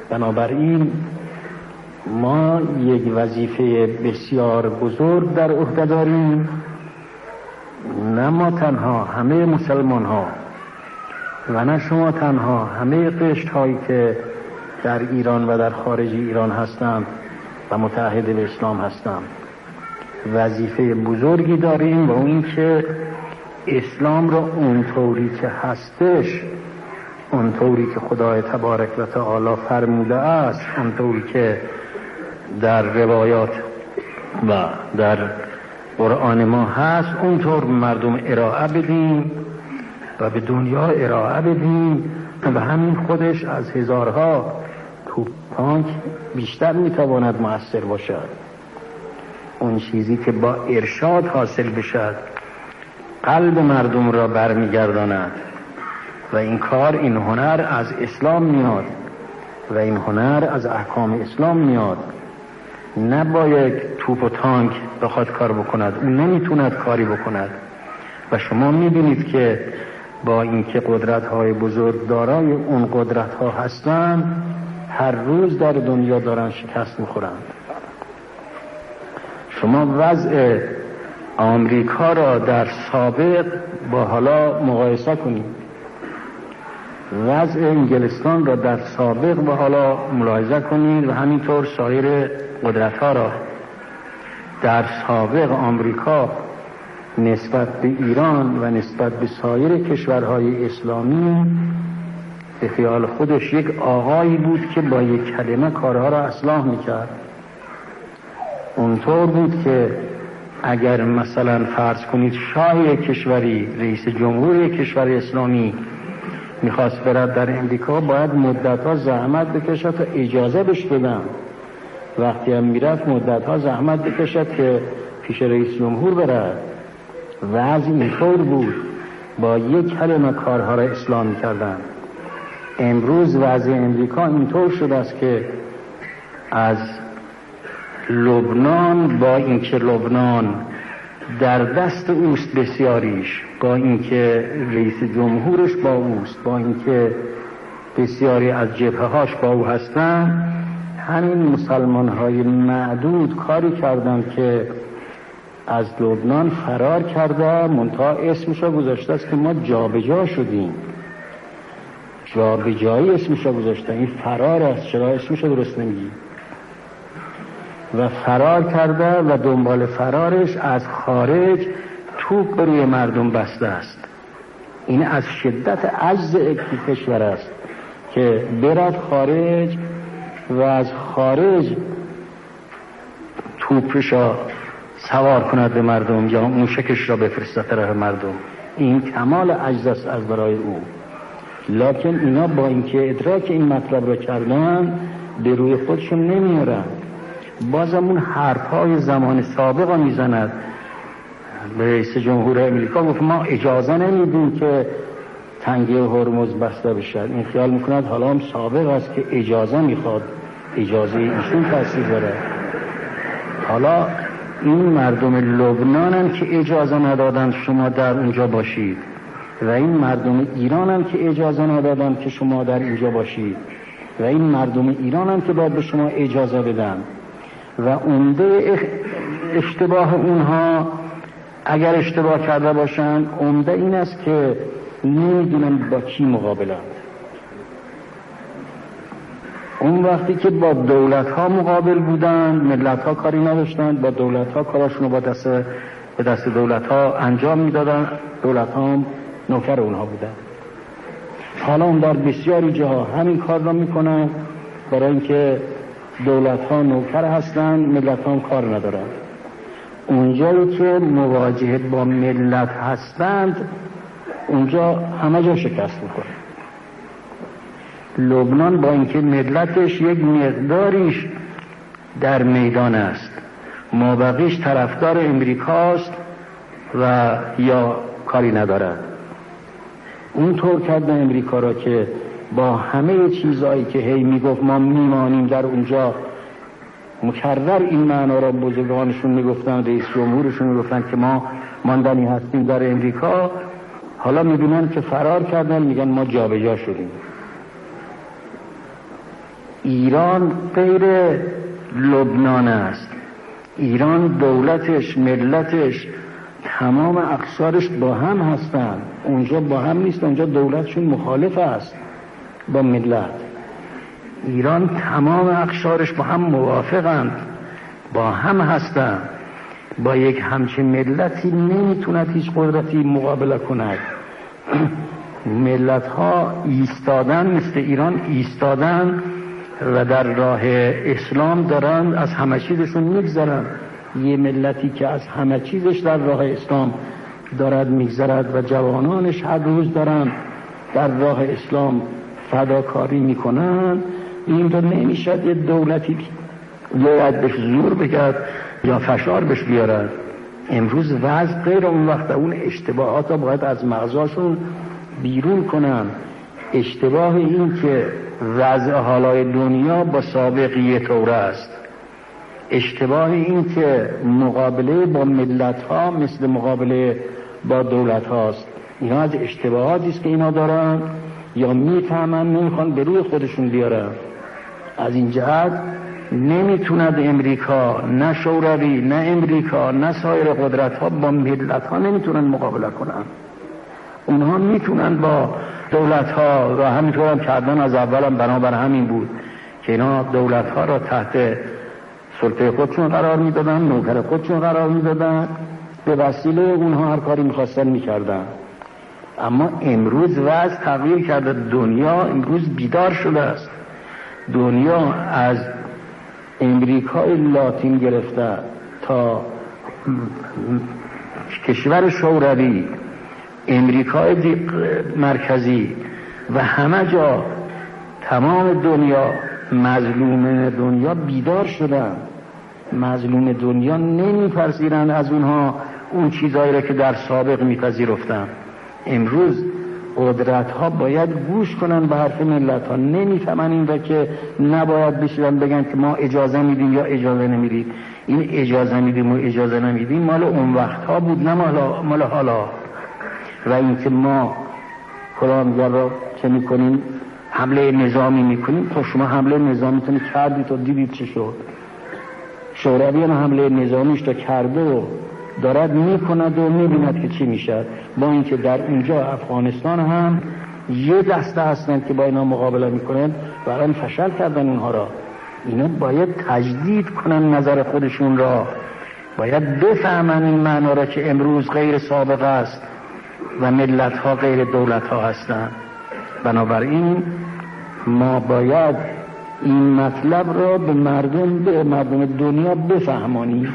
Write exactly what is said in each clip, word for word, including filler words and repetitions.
بنابراین ما یک وظیفه بسیار بزرگ در عهده داریم، نه ما تنها، همه مسلمان ها و نه شما تنها، همه قشر هایی که در ایران و در خارج ایران هستند و متحد به اسلام هستند. وظیفه بزرگی داریم و اون که اسلام را اونطوری که هستش، اونطوری که خدای تبارک و تعالی فرموده است، اونطوری که در روایات و در قرآن ما هست، اونطور مردم ارائه بدیم و به دنیا ارائه بدیم و همین خودش از هزارها توپ تانک بیشتر میتواند مؤثر باشد. اون چیزی که با ارشاد حاصل بشد قلب مردم را برمیگرداند و این کار، این هنر از اسلام میاد و این هنر از احکام اسلام میاد. نه با یک توپ و تانک بخواد کار بکند، اون نمیتوند کاری بکند. و شما میبینید که با اینکه قدرت‌های بزرگ دارای اون قدرت‌ها هستند، هر روز در دنیا دارن شکست میخورند. شما وضع آمریکا را در سابق با حالا مقایسه کنید، وضع انگلستان را در سابق با حالا ملاحظه کنید و همینطور سایر قدرت‌ها را. در سابق آمریکا نسبت به ایران و نسبت به سایر کشورهای اسلامی به خیال خودش یک آقایی بود که با یک کلمه کارها را اصلاح میکرد. اونطور بود که اگر مثلا فرض کنید شاه یک کشوری، رئیس جمهور یک کشور اسلامی میخواست برد در امریکا، باید مدتها زحمت بکشد تا اجازه بهش بدن. وقتی هم میرفت مدتها زحمت بکشد که پیش رئیس جمهور برد. وضع اینطور بود، با یک کلمه کارها را اصلاح میکردن. امروز وضع امریکا اینطور شده است که از لبنان، با اینکه لبنان در دست اوست بسیاریش، با اینکه رئیس جمهورش با اوست، با اینکه بسیاری از جبهه هاش با او هستن، همین مسلمان های معدود کاری کردن که از لبنان فرار کرده، منتها اسمش را گذاشته است که ما جابجا شدیم. جابجایی اسمش را گذاشته، این فرار است. چرا اسمش را درست نمیگی؟ و فرار کرده و دنبال فرارش از خارج توپ بر روی مردم بسته است. این از شدت عجز کشور است که برد خارج و از خارج توپش را سوار کند به مردم یا موشکش را بفرسته طرف مردم. این کمال عجز است از برای او. لکن اینا با اینکه ادراک این مطلب را کردن به روی خودشون نمیارن، بازمون حرفهای زمان سابق میزند. به رئیس جمهور امریکا گفت ما اجازه نمیدیم که تنگه هرمز بسته بشه. این خیال میکند حالا هم سابق است که اجازه میخواد، اجازه ایشون تاثیر داره. حالا این مردم لبنانن که اجازه ندادن شما در اونجا باشید و این مردم ایرانن که اجازه ندادن که شما در اینجا باشید و این مردم ایرانن که باید به شما اجازه بدن. و عمده اشتباه اونها، اگر اشتباه کرده باشن، عمده این است که نمیدونن با کی مقابلند. اون وقتی که با دولت ها مقابل بودن، ملت ها کاری نداشتن، با دولت ها کاراشون رو با دست به دست دولت ها انجام میدادن، دولت ها هم نوکر اونها بودن. حالا اون در بسیاری جاها همین کار را میکنن، برای اینکه دولت ها نوکر هستن، ملت ها هم کار ندارن. اونجایی که مواجهه با ملت هستند، اونجا همه جا شکست میکنه. لبنان با اینکه ملتش یک مقداریش در میدان است، مابقیش طرفدار امریکاست و یا کاری ندارد. اونطور کرده امریکا را که با همه چیزایی که هی میگفت ما میمانیم در اونجا، مکرر این معنا را بزرگانشون میگفتن، رئیس جمهورشون میگفتن که ما ماندنی هستیم در امریکا. حالا میبینن که فرار کردن، میگن ما جابجا شدیم. ایران غیر لبنان است. ایران دولتش، ملتش، تمام اقشارش با هم هستند. اونجا با هم نیست، اونجا دولتشون مخالف است با ملت. ایران تمام اقشارش با هم موافقند، با هم هستند. با یک همچین ملتی نمیتوند هیچ قدرتی مقابله کند. ملت ها ایستادن، مثل ایران ایستادن و در راه اسلام دارن از همه چیزشون میگذرن. یه ملتی که از همه چیزش در راه اسلام دارد میگذرد و جوانانش هر روز دارن در راه اسلام فداکاری میکنن، این رو نمیشد یه دولتی باید بهش زور بگرد یا فشار بهش بیارد. امروز وضع غیر اون وقت، اون اشتباهات رو باید از مغزاشون بیرون کنن. اشتباه این که وضع حالای دنیا با سابقی طور است، اشتباه این که مقابله با ملت ها مثل مقابله با دولت هاست. اینا از اشتباهاتی است که اینا دارن یا میفهمن نمیخوان به روی خودشون بیارن. از این جهت نمیتوند امریکا، نه شوروی، نه امریکا، نه سایر قدرت ها با ملت ها نمیتونن مقابله کنن. اونها میتونن با دولت ها و همینطور هم کردن از اولم، بنابر همین بود که اینا دولت ها را تحت سلطه خودشون قرار میدادن، نوکر خودشون قرار میدادن، به وسیله اونها هر کاری میخواستن میکردن. اما امروز وضع تغییر کرده، دنیا امروز بیدار شده است. دنیا از امریکای لاتین گرفته تا کشور شوروی، امریکای مرکزی و همه جا، تمام دنیا، مظلوم دنیا بیدار شدن. مظلوم دنیا نمیپذیرن از اونها اون چیزایی را که در سابق میپذیرفتن. امروز قدرت ها باید گوش کنن به حرف ملت ها. نمیفهمن این را که نباید بشیدن بگن که ما اجازه میدیم یا اجازه نمیدیم. این اجازه میدیم و اجازه نمیدیم مال اون وقت ها بود، نه مال, مال حالا. و این که ما فلان را چه میکنیم، حمله نظامی میکنیم. خب شما حمله نظامیتون کردید و دیدید چه شد. شوروی هم حمله نظامیش تا کرده و دارد میکند و میبیند که چی میشه. با اینکه در اونجا افغانستان هم یه دسته هستند که با اینا مقابله میکنند و الان فشل کردن اونها را. اینا باید تجدید کنن نظر خودشون را، باید بفهمن این معنا را که امروز غیر سابق است و ملت ها غیر دولت ها هستند. بنابراین ما باید این مطلب را به مردم به مردم دنیا بفهمانیم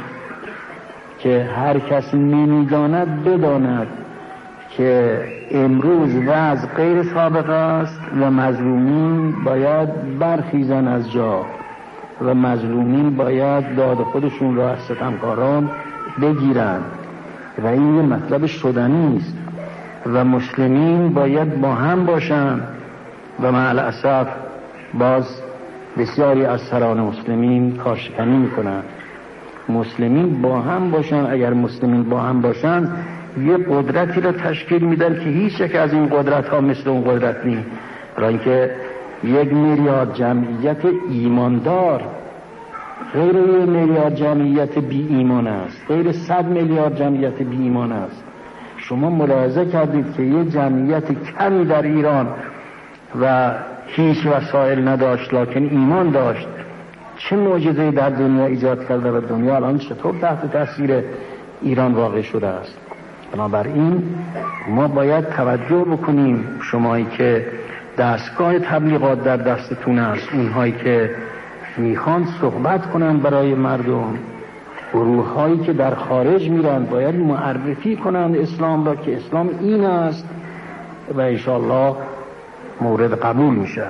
که هر کس نمیداند بداند که امروز وضع غیر سابق است و مظلومین باید برخیزن از جا و مظلومین باید داد خودشون را از ستمکاران بگیرند و این یه مطلب شدنی است و مسلمین باید با هم باشند. و مع الاسف باز بسیاری از سران مسلمین کارشکنی میکنن. مسلمین با هم باشن، اگر مسلمین با هم باشن یه قدرتی را تشکیل میدن که هیچ یک از این قدرت ها مثل اون قدرت نیست. برای اینکه یک میلیارد جمعیت ایماندار غیر یک میلیارد جمعیت بی ایمان است، غیر صد میلیارد جمعیت بی ایمان است. شما ملاحظه کردید که یه جمعیت کمی در ایران و هیچ وسایل نداشت لکن ایمان داشت، چه معجزه‌ای در دنیا ایجاد کرده و دنیا الان چطور تحت تاثیر ایران واقع شده است. بنابراین ما باید توجه بکنیم، شمایی که دستگاه تبلیغات در دستتون است، اونهایی که میخوان صحبت کنن برای مردم، گروه هایی که در خارج میرن، باید معرفی کنن اسلام را که اسلام این است و انشاءالله مورد قبول میشه.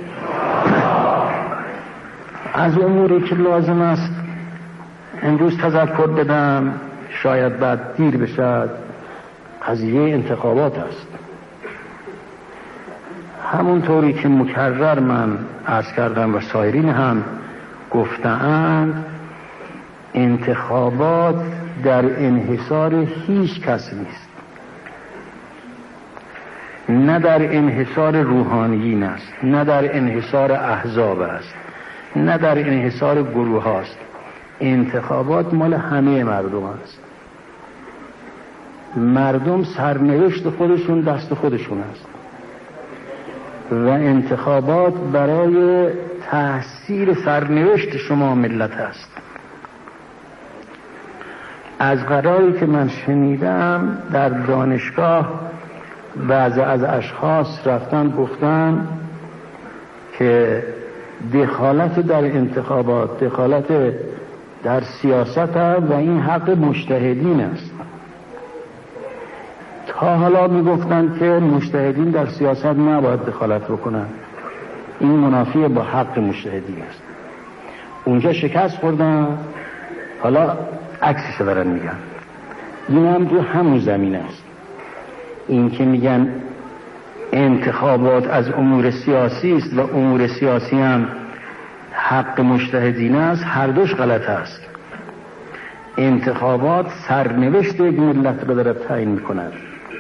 از اموری که لازم است امروز تذکر بدم، شاید بعد دیر بشد، قضیه انتخابات است. همونطوری که مکرر من عرض کردم و سایرین هم گفتند، انتخابات در انحصار هیچ کس نیست. نه در انحصار روحانیین است، نه در انحصار احزاب است، نه در انحصار گروه است. انتخابات مال همه مردم است. مردم سرنوشت خودشون دست خودشون است و انتخابات برای تحصیل سرنوشت شما ملت است. از قراری که من شنیدم در دانشگاه بعضی از اشخاص رفتن گفتن که دخالت در انتخابات دخالت در سیاست و این حق مجتهدین است. تا حالا میگفتن که مجتهدین در سیاست نباید دخالت بکنن، این منافی با حق مجتهدین است. اونجا شکست خوردن، حالا عکسش دارن میگن. این هم تو همون زمین است. این که میگن انتخابات از امور سیاسی است و امور سیاسی هم حق مجتهدین است، هر دوش غلط است. انتخابات سرنوشت یک ملت رو داره تعیین میکند.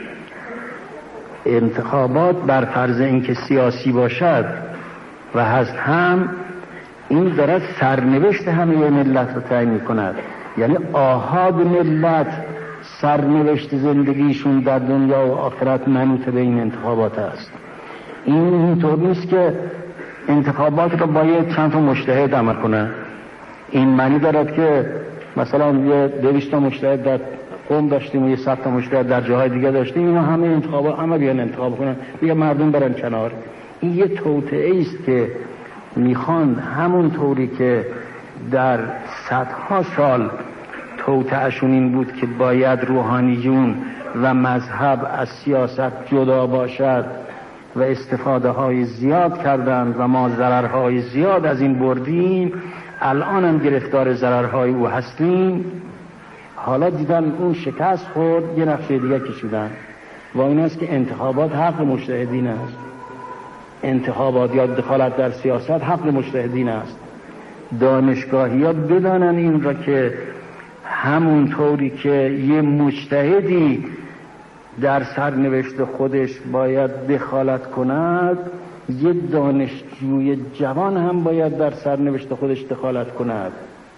انتخابات بر فرض اینکه سیاسی باشد و هست هم، این داره سرنوشت همه ملت رو تعیین میکند. یعنی آحاد ملت سرنوشت زندگیشون در دنیا و آخرت منوط به این انتخابات است. این اینطور نیست که انتخابات رو باید چند تا مجتهد عمل کنه. این معنی دارد که مثلا یه دویست تا مجتهد در قم داشتیم و یه صد تا مجتهد در جاهای دیگه داشتیم، اینا همه انتخابات همه بیان انتخاب کنن، دیگه مردم برن کنار. این یه توطئه است که میخوان همون طوری که در صدها سال توطئه‌شون این بود که باید روحانیون و مذهب از سیاست جدا باشد و استفاده های زیاد کردند و ما ضررهای زیاد از این بردیم، الان هم گرفتار ضررهای او هستیم. حالا دیدن اون شکست خورد، یه نقشه دیگه کشیدن و این است که انتخابات حق مجتهدین است. انتخابات یا دخالت در سیاست حق مجتهدین است. دانشگاهی ها بدانن این را که همون طوری که یه مجتهدی در سرنوشت خودش باید دخالت کند، یه دانشجوی جوان هم باید در سرنوشت خودش دخالت کند.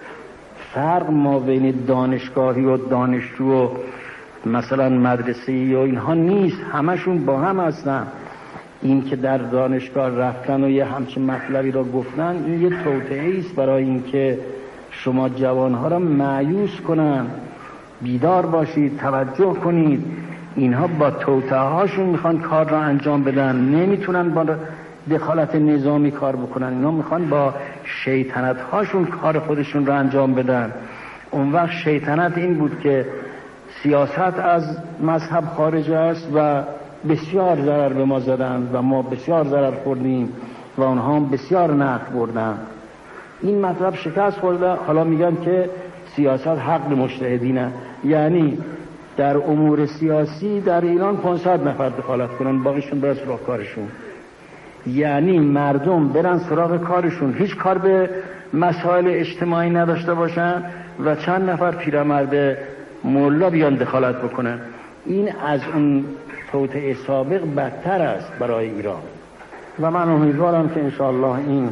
فرق ما بین دانشگاهی و دانشجو و مثلا مدرسه‌ای و اینها نیست، همشون با هم هستن. این که در دانشگاه رفتن و یه همچین مطلبی را گفتن، این یه توطئه است برای اینکه شما جوانها را مایوس کنن. بیدار باشید، توجه کنید. اینها با توطئه هاشون میخوان کار را انجام بدن، نمیتونن با دخالت نظامی کار بکنن. اینا میخوان با شیطنت هاشون کار خودشون را انجام بدن. اون وقت شیطنت این بود که سیاست از مذهب خارج است و بسیار ضرر به ما زدن و ما بسیار ضرر خوردیم و اونها هم بسیار نفع بردن. این مطلب شکست خورده. حالا میگن که سیاست حق مجتهدینه، یعنی در امور سیاسی در ایران پانصد نفر دخالت کنن، باقیشون برن سراغ کارشون. یعنی مردم برن سراغ کارشون، هیچ کار به مسائل اجتماعی نداشته باشن و چند نفر پیرمرد مولا بیان دخالت بکنن. این از اون توطئه سابق بدتر است برای ایران و من امیدوارم که انشاءالله این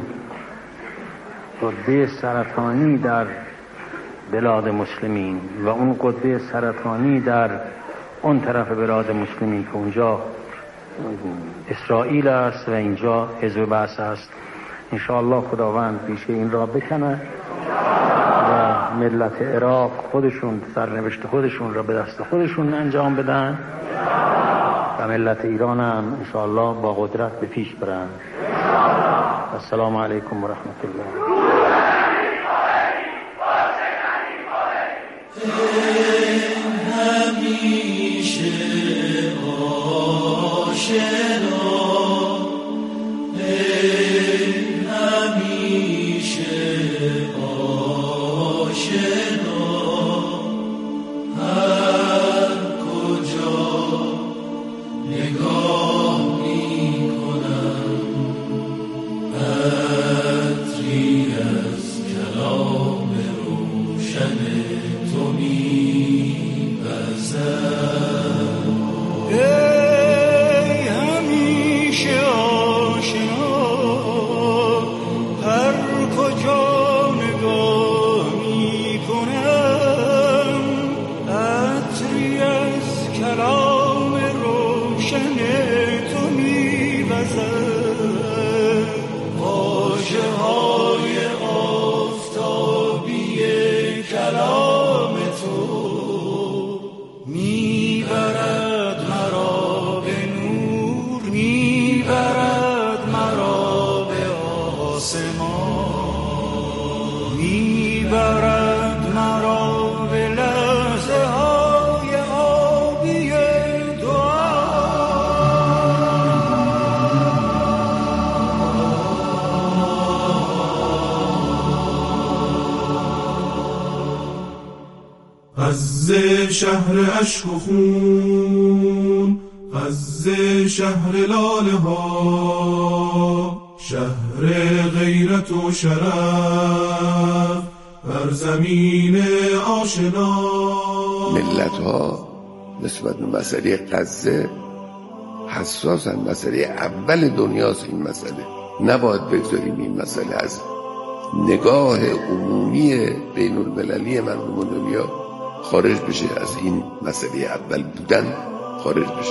قده سرطانی در بلاد مسلمین و اون قده سرطانی در اون طرف بلاد مسلمین که اونجا اسرائیل است و اینجا حزب بعث است، انشاءالله خداوند بیشه این را بکنه و ملت عراق خودشون سرنوشت خودشون را به دست خودشون انجام بدن و ملت ایران هم انشاءالله با قدرت به پیش برن. السلام علیکم و رحمت الله. همیشه آشنا، همیشه آشنا، هر کجا نگاه می کنم عطری از کلام روشن تو می بزد. ای میبرد مرا به لحظه های آبی دعا. از شهر عشق و خون، از شهر لاله ها، شهر غیرت و شرف بر زمین آشنا. ملت ها نسبت به مسئله غزه حساسن. مسئله اول دنیاست این مسئله. نباید بگذاریم این مسئله از نگاه عمومی بین المللی مردم دنیا خارج بشه، از این مسئله اول بودن خارج بشه.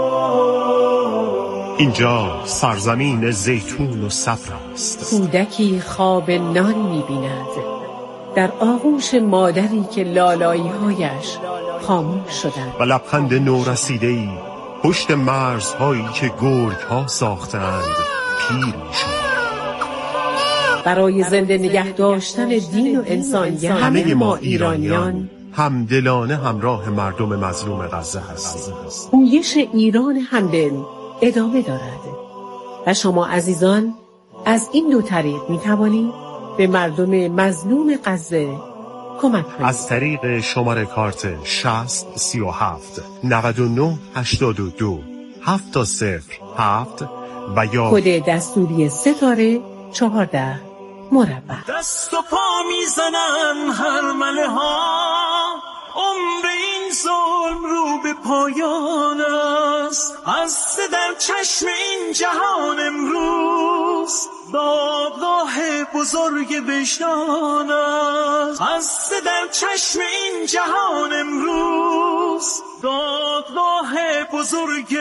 اینجا سرزمین زیتون و صبر است. کودکی خواب نان می‌بیند در آغوش مادری که لالایی‌هایش خاموش شدند و لبخند نورسیده‌ای پشت مرزهایی که گرگ‌ها ساختند پیر می‌شد. برای زنده نگه داشتن دین و انسانیت همه ما ایرانیان همدلانه همراه مردم مظلوم غزه هستیم. پویش ایران همدل ادامه دارد و شما عزیزان از این دو طریق می توانید به مردم مظلوم غزه کمک کنید. از طریق شماره کارت شصت سی و هفت نود و نه هشتاد و دو هفت صفر هفت و یا کد دستوری ستاره چهارده مربع. دست و پا میزنن هرمله ها، عمر این ظلم رو به پایان است. از در چشم این جهان امروز دادگاه بزرگ وجدان است. از در چشم این جهان امروز دادگاه بزرگ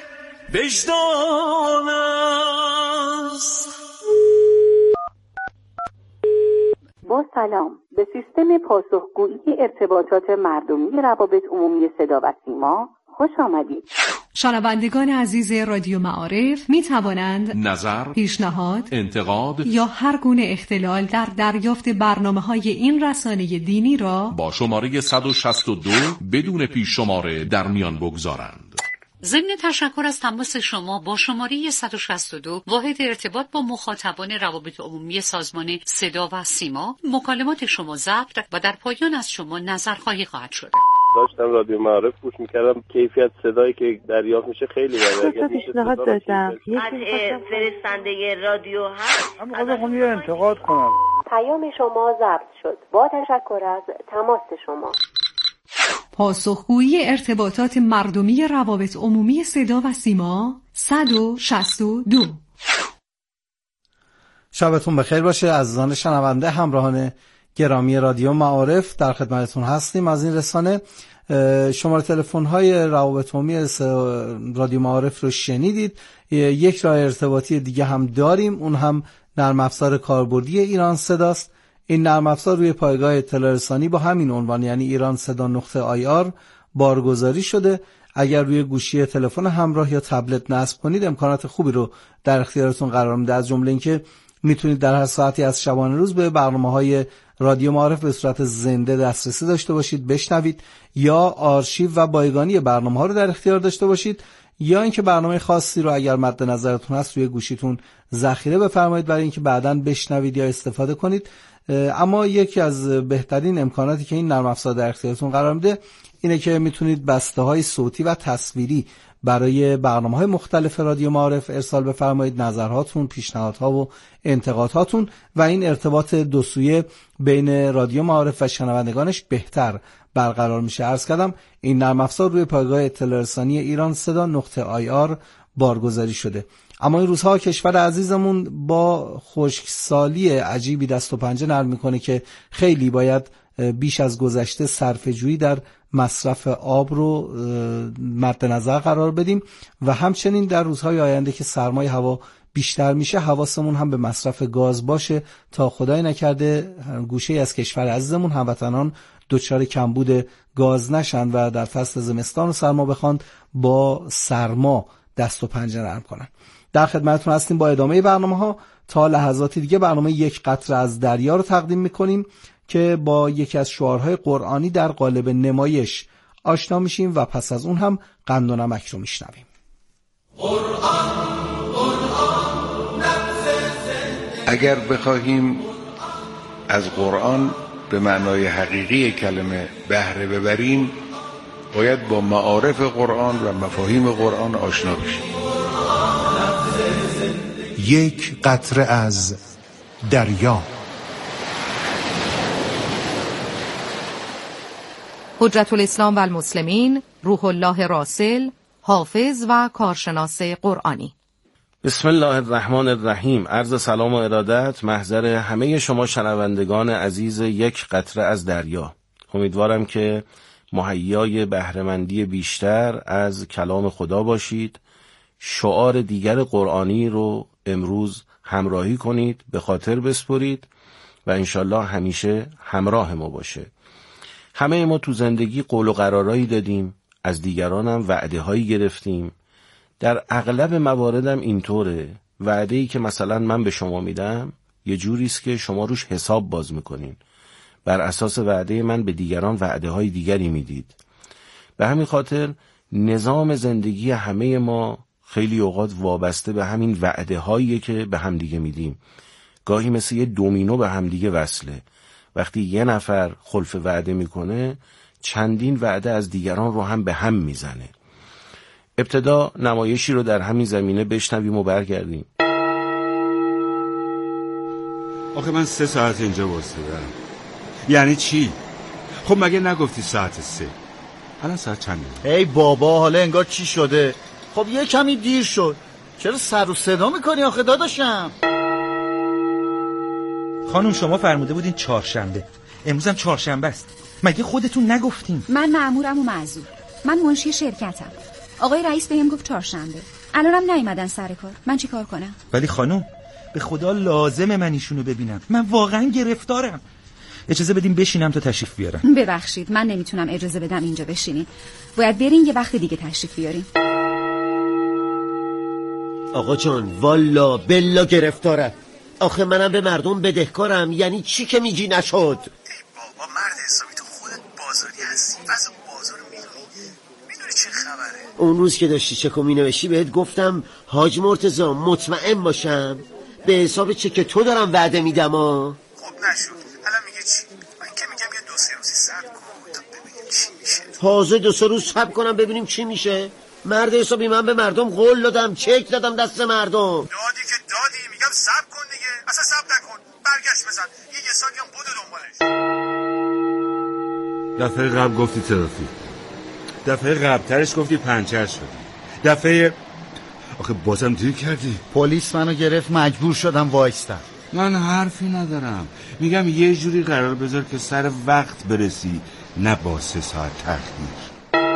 وجدان است. با سلام به سیستم پاسخگویی ارتباطات مردمی روابط عمومی صدا و سیما خوش آمدید. شنوندگان عزیز رادیو معارف می توانند نظر، پیشنهاد، انتقاد یا هر گونه اختلال در دریافت برنامه‌های این رسانه دینی را با شماره صد و شصت و دو بدون پیش شماره در میان بگذارند. ضمن تشکر از تماس شما با شماره صد و شصت و دو واحد ارتباط با مخاطبان روابط عمومی سازمان صدا و سیما، مکالمات شما ضبط و در پایان از شما نظرخواهی خواهد شد. داشتم رادیو معارف گوش میکردم، کیفیت صدایی که دریافت میشه خیلی بالاست. پیشنهاد داشتم قطع فرستنده رادیو هست. من خودم یه انتقاد کنم. پیام شما ضبط شد. با تشکر از تماس شما. پاسخگویی ارتباطات مردمی روابط عمومی صدا و سیما صد و شصت و دو. شبتون بخیر باشه عزیزان شنونده. همراهان گرامی رادیو معارف در خدمتتون هستیم از این رسانه. شماره تلفن‌های روابط عمومی رادیو معارف رو شنیدید. یک راه ارتباطی دیگه هم داریم، اون هم نرم افزار کاربردی ایران صداست. این نرم افزار روی پایگاه اطلاع رسانی با همین عنوان، یعنی ایران صدا نقطه آی آر بارگذاری شده. اگر روی گوشی تلفن همراه یا تبلت نصب کنید امکانات خوبی رو در اختیارتون قرار میده، از جمله اینکه میتونید در هر ساعتی از شبانه روز به برنامه‌های رادیو معارف به صورت زنده دسترسی داشته باشید، بشنوید، یا آرشیو و بایگانی برنامه‌ها رو در اختیار داشته باشید، یا اینکه برنامه خاصی رو اگر مد نظرتون هست روی گوشیتون ذخیره بفرمایید برای اینکه بعداً بشنوید یا استفاده کنید. اما یکی از بهترین امکاناتی که این نرم افزار در اختیارتون قرار میده اینه که میتونید بسته‌های صوتی و تصویری برای برنامه‌های مختلف رادیو معارف ارسال بفرمایید، نظرهاتون، پیشنهادها و انتقادهاتون، و این ارتباط دو سویه بین رادیو معارف و شنوندگانش بهتر برقرار میشه. عرض کردم این نرم افزار روی پایگاه اطلاع رسانی ایران صدا نقطه آی آر بارگذاری شده. اما این روزها کشور عزیزمون با خشکسالی عجیبی دست و پنجه نرم میکنه که خیلی باید بیش از گذشته صرفه‌جویی در مصرف آب رو مد نظر قرار بدیم و همچنین در روزهای آینده که سرمای هوا بیشتر میشه حواسمون هم به مصرف گاز باشه تا خدای نکرده گوشه از کشور عزیزمون هموطنان دچار کمبود گاز نشن و در فصل زمستان و سرما بخوان با سرما دست و پنجه نرم کنن. در خدمتتون هستیم با ادامه برنامه‌ها. تا لحظات دیگه برنامه یک قطره از دریا رو تقدیم میکنیم که با یکی از شعارهای قرآنی در قالب نمایش آشنا میشیم و پس از اون هم قند و نمک رو میشنویم. اگر بخواهیم از قرآن به معنای حقیقی کلمه بهره ببریم، باید با معارف قرآن و مفاهیم قرآن آشنا بشیم. یک قطره از دریا. حجت الاسلام و المسلمین روح الله راسل، حافظ و کارشناس قرآنی. بسم الله الرحمن الرحیم. عرض سلام و ارادت محضر همه شما شنوندگان عزیز یک قطره از دریا. امیدوارم که مهیای بهره‌مندی بیشتر از کلام خدا باشید. شعار دیگر قرآنی رو امروز همراهی کنید، به خاطر بسپرید و انشالله همیشه همراه ما باشه. همه ما تو زندگی قول و قرارایی دادیم، از دیگران هم وعده هایی گرفتیم. در اغلب مواردم اینطوره، وعده‌ای که مثلا من به شما میدم یه جوریست که شما روش حساب باز میکنین. بر اساس وعده من به دیگران وعده های دیگری میدید. به همین خاطر نظام زندگی همه ما خیلی اوقات وابسته به همین وعده هایی که به هم دیگه میدیم. گاهی مثل یه دومینو به هم دیگه وصله. وقتی یه نفر خلف وعده میکنه، چندین وعده از دیگران رو هم به هم میزنه. ابتدا نمایشی رو در همین زمینه بشنویم و برگردیم. آخه من سه ساعت اینجا واسطه‌ام. یعنی چی؟ خب مگه نگفتی ساعت سه؟ الان ساعت چنده؟ ای بابا، حالا انگار چی شده؟ خب یه کمی دیر شد. چرا سر و صدا میکنی آخه داداشم؟ خانم شما فرموده بودین چهارشنبه، امروز هم چهارشنبه است. مگه خودتون نگفتین؟ من مأمورم و معذور. من منشی شرکتم. آقای رئیس بهم گفت چهارشنبه. الانم نیومدن سر کار. من چی کار کنم؟ ولی خانم به خدا لازمه من ایشونو ببینم. من واقعا گرفتارم. اجازه بدیم بشینم تا تشریف بیارن. ببخشید من نمیتونم اجازه بدم اینجا بشینی. باید برین یه وقت دیگه تشریف بیارین. آقا جان والا بلا گرفتارم. آخه منم به مردم بدهکارم. یعنی چی که میگی نشد؟ ای بابا مرد حسابی، تو خودت بازاری هستی، از بازار میدونی میدونی چه خبره. اون روز که داشتی چکو مینوشی بهت گفتم حاج مرتضی مطمئن باشم به حساب چک تو دارم وعده میدم ها. خب نشد. الان میگه چی؟ من که میگم یه دو سه روزی صبر کن تا ببینیم چی میشه. تازه دو سه روز صبر کنم ببینیم چی میشه؟ مرد حسابی من به مردم قول دادم، چک دادم دست مردم. دادی که دادی، میگم صبر کن دیگه. اصلا صبر نکن، برگشت بزن یه یه سالی هم بودو دنبالش. دفعه قبل گفتی ترافیک، دفعه قبل ترش گفتی پنچر شد، دفعه آخه بازم دیر کردی. پلیس منو گرفت، مجبور شدم وایستم. من حرفی ندارم، میگم یه جوری قرار بذار که سر وقت برسی، نه با سه ساعت تأخیر.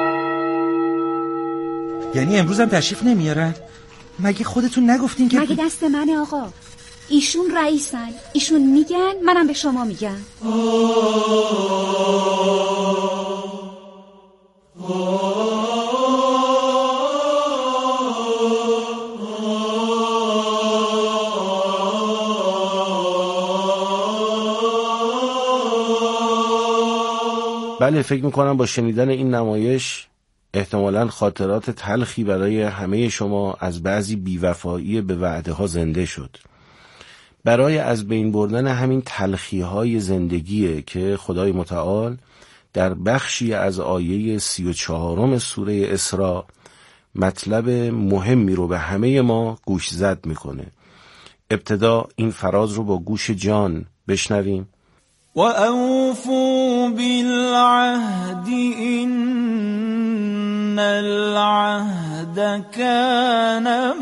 یعنی امروز هم تشریف نمیارن؟ مگه خودتون نگفتین که مگه دست منه آقا؟ ایشون رئیسن، ایشون میگن، منم به شما میگم. بله، فکر میکنم با شنیدن این نمایش احتمالاً خاطرات تلخی برای همه شما از بعضی بیوفایی به وعده ها زنده شد. برای از بین بردن همین تلخی های زندگیه که خدای متعال در بخشی از آیه سی و چهارم سوره اسراء مطلب مهمی رو به همه ما گوش زد میکنه. ابتدا این فراز رو با گوش جان بشنویم. و اوفوا بالعهد ان العهد کان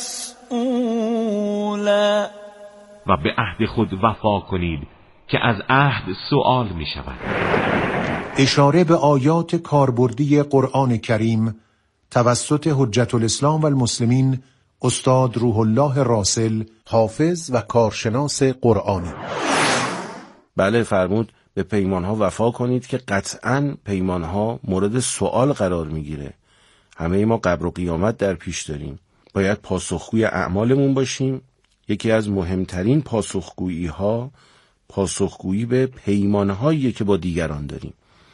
مسئولا. و به عهد خود وفا کنید که از عهد سؤال می شود. اشاره به آیات کاربردی قرآن کریم توسط حجت الاسلام و المسلمین استاد روح الله راسل، حافظ و کارشناس قرآنی. بله، فرمود به پیمانها وفا کنید که قطعاً پیمانها مورد سؤال قرار میگیره. همه ما قبر و قیامت در پیش داریم. باید پاسخگوی اعمالمون باشیم. یکی از مهمترین پاسخگویی ها پاسخگویی به پیمانهایی که با دیگران داریم.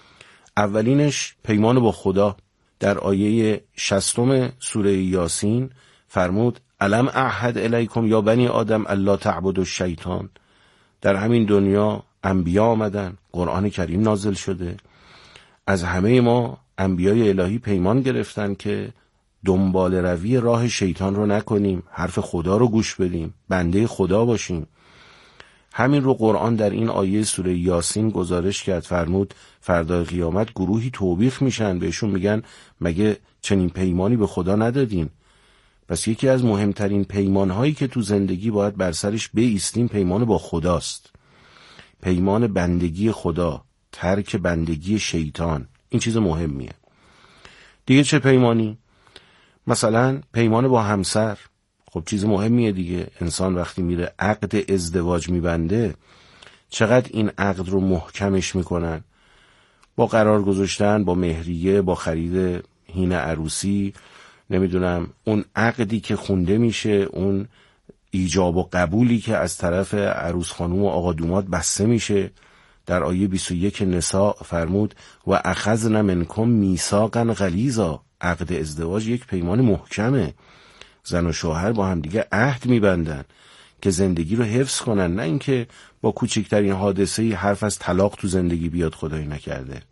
اولینش پیمان با خدا. در آیه شصتم سوره یاسین فرمود الم اعهد الیکم یا بنی آدم الا تعبدوا الشیطان. در همین دنیا انبیا آمدن، قرآن کریم نازل شده، از همه ما انبیای الهی پیمان گرفتن که دنبال روی راه شیطان رو نکنیم، حرف خدا رو گوش بدیم، بنده خدا باشیم. همین رو قرآن در این آیه سوره یاسین گزارش کرد، فرمود فردای قیامت گروهی توبیخ میشن، بهشون میگن مگه چنین پیمانی به خدا ندادین؟ پس یکی از مهمترین پیمانهایی که تو زندگی باید بر سرش بایستیم پیمان با خداست. پیمان بندگی خدا، ترک بندگی شیطان، این چیز مهمیه. دیگه چه پیمانی؟ مثلا پیمان با همسر، خب چیز مهمیه دیگه. انسان وقتی میره عقد ازدواج میبنده چقدر این عقد رو محکمش میکنن، با قرار گذاشتن، با مهریه، با خرید هین عروسی، نمیدونم اون عقدی که خونده میشه، اون ایجاب و قبولی که از طرف عروس خانوم و آقا دوماد بسته میشه. در آیه بیست و یک نساء فرمود و اخذن منکم میثاقا غلیظا. عقد ازدواج یک پیمان محکمه. زن و شوهر با هم دیگه عهد میبندن که زندگی رو حفظ کنن، نه اینکه با کوچکترین حادثه‌ای حرف از طلاق تو زندگی بیاد، خدای نکرده.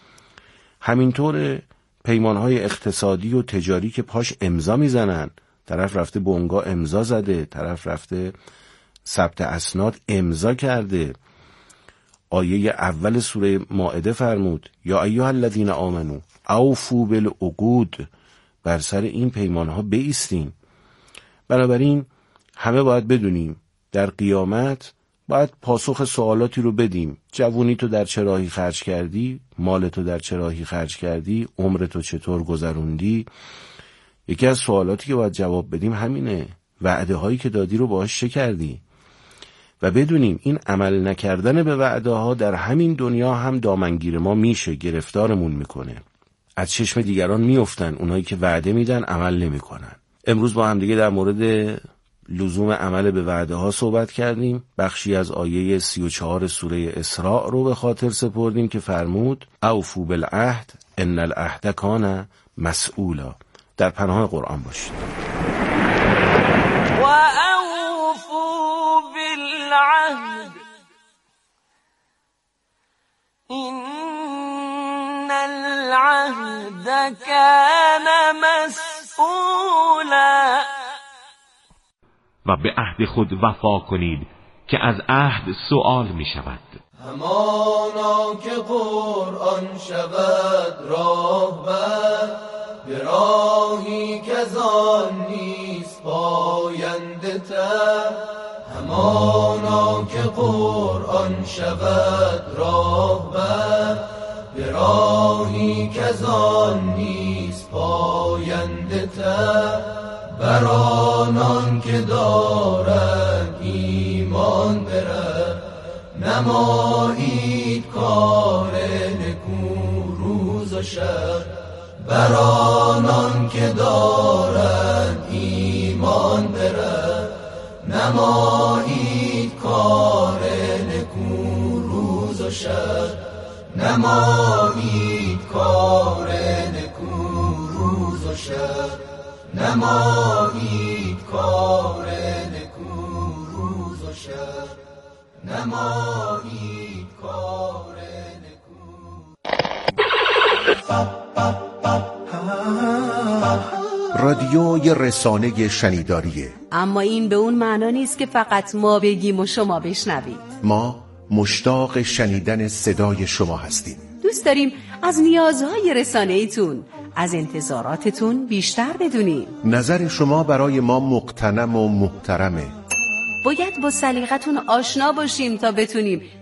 همینطور پیمانهای اقتصادی و تجاری که پاش امضا میزنن، طرف رفته بنگاه امضا زده، طرف رفته ثبت اسناد امضا کرده. آیه اول سوره مائده فرمود یا ایها الذین آمنو اوفوا بالعقود. بر سر این پیمانها بایستیم. بنابراین همه باید بدونیم در قیامت باید پاسخ سوالاتی رو بدیم. جوونی تو در چه راهی خرج کردی؟ مال تو در چه راهی خرج کردی؟ عمر تو چطور گذروندی؟ یکی از سوالاتی که باید جواب بدیم همینه. وعده هایی که دادی رو باهاش چه کردی؟ و بدونیم این عمل نکردن به وعده ها در همین دنیا هم دامنگیر ما میشه، گرفتارمون میکنه. از چشم دیگران میافتن اونایی که وعده میدن عمل نمیکنن. امروز با هم دیگه در مورد لزوم عمل به وعده ها صحبت کردیم. بخشی از آیه سی و چهار سوره اسراء رو به خاطر سپردیم که فرمود اوفوا بالعهد ان العهد کان مسئولا. در پناه قرآن باشید. و اوفوا بالعهد ان العهد کان مسئولا. و به عهد خود وفا کنید که از عهد سؤال می شود. همانا که قرآن شود راهبر، به راهی که زان نیست پاینده تر. همانا که قرآن شود راهبر، به راهی که زان نیست پاینده تر. بر آنان که دارند ایمان برد، نمایید کار نکو روز و شب. بر آنان که دارند ایمان برد، نمایید کار نکو روز و شب. نمایید کار نکو روز و شب. نمایید کار نکو روز و شب. نمایید کار رادیو یه رسانه شنیداریه، اما این به اون معنا نیست که فقط ما بگیم و شما بشنوید. ما مشتاق شنیدن صدای شما هستیم. دوست داریم از نیازهای رسانه‌ایتون، از انتظاراتتون بیشتر بدونیم. نظر شما برای ما مقتنم و محترمه. باید با سلیقتون آشنا باشیم تا بتونیم